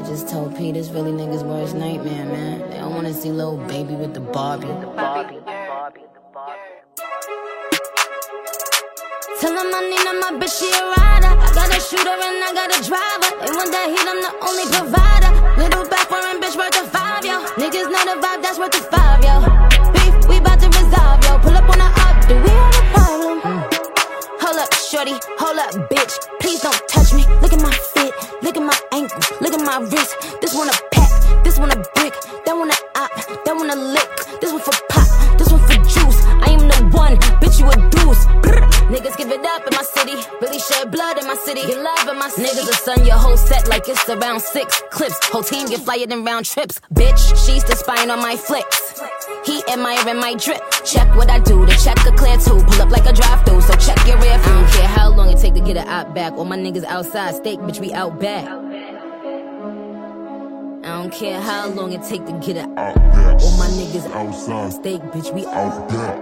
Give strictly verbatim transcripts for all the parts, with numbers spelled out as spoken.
just told P this really niggas' worst nightmare, man. They don't wanna see little baby with the Barbie. The Barbie, the Barbie, the Barbie. Tell him I need her, my bitch, she a rider. I got a shooter and I got a driver. They want that heat, I'm the only provider. Little back foreign bitch worth a five, yo. Niggas know the vibe, that's worth a five, yo. Beef, we bout to resolve, yo. Pull up on the up, do we have a problem? Mm. Hold up, shorty, hold up, bitch. Please don't touch me. Look at my fit, look at my ankle, look at my wrist. This one a pack, this one a brick, that one a op, that one a lick. This one for pop, this one for juice. I am the one, bitch, you a deuce. Brr. Niggas give it up in my city, really shed blood in my city, get love in my city. Niggas will stun your whole set like it's around six clips. Whole team get flyer than round trips. Bitch, she's the spine on my flicks. He admiring my drip. Check what I do, the check a clear too. Pull up like a drive-through, so check your rear view. I don't care how long it take to get it out back. All my niggas outside, steak, bitch, we out back. I don't care how long it take to get it out back. All my niggas outside, steak, bitch, we out back.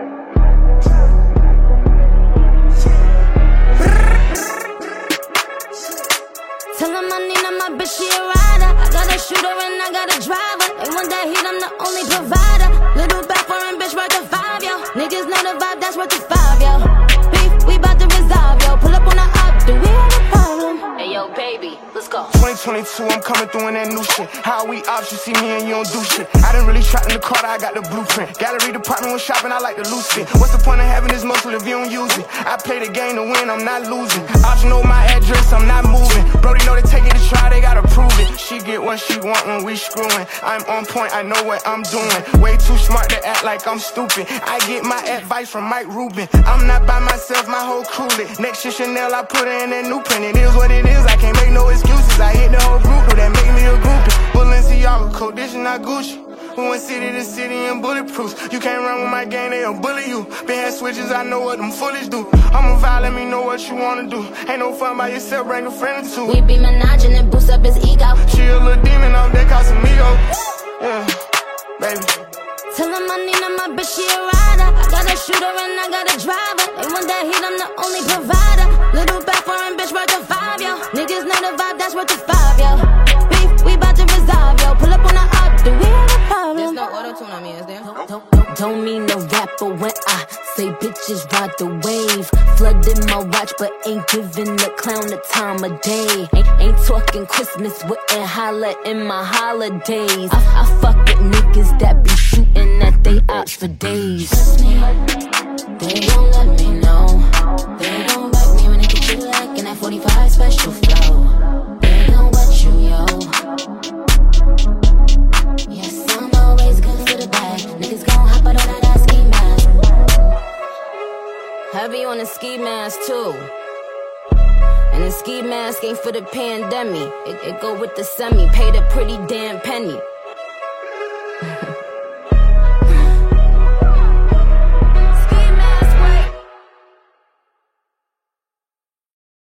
Tell him I need her, my bitch, she a rider. I got a shooter and I got a driver. They want that heat, I'm the only provider. Little back foreign bitch worth a five, yo. Niggas know the vibe, that's worth a five, yo. Beef, we bout to resolve, yo. Pull up on the up, do we have a problem? Hey, yo, baby, let's go. twenty twenty-two, I'm coming through in that new shit. How we ops, you see me and you don't do shit. I didn't really trap in the car, I got the blueprint. Gallery department when shopping, I like to loose it. What's the point of having this muscle if you don't use it? I play the game to win, I'm not losing. Ops know my address, I'm not moving. Brody know they take it to try, they gotta prove it. She get what she want when we screwing. I'm on point, I know what I'm doing. Way too smart to act like I'm stupid. I get my advice from Mike Rubin. I'm not by myself, my whole crew lit. Next year Chanel, I put her in that new print. It is what it is, I can't make no excuses. I hit the whole group, that make me a groupie. Balenciaga, coat, this is not Gucci. We went city to city and bulletproof. You can't run with my gang, they'll bully you. Been had switches, I know what them foolish do. I'm a vibe, let me know what you wanna do. Ain't no fun by yourself, bring a friend or two. We be menaging and boost up his ego. She a little demon off that Casamigo. Yeah, baby. Tell him I need her, my bitch, she a rider. I got a shooter and I got a driver. They want that heat, I'm the only provider. Little back foreign bitch worth a five, yo. Niggas know the vibe, that's worth a five, yo. Beef, we bout to resolve, yo. Pull up on the up, do we have a problem? There's no auto-tune on me, is there? Don't, don't, don't, don't mean no rapper when I say bitches ride the wave. Flooding my watch, but ain't giving the clown the time of day. Ain't, ain't talking Christmas, wouldn't holla in my holidays. I, I fuck with niggas that be shooting at they ops for days. Trust me, they gon' let me know. They gon' wreck me when they get you like in that forty-five special flow. They gon' wet you, yo. Yes, I'm always good for the bag. Niggas gon' hop out on that ski mask. Heavy on the ski mask too. And the ski mask ain't for the pandemic. It, it go with the semi. Paid a pretty damn penny.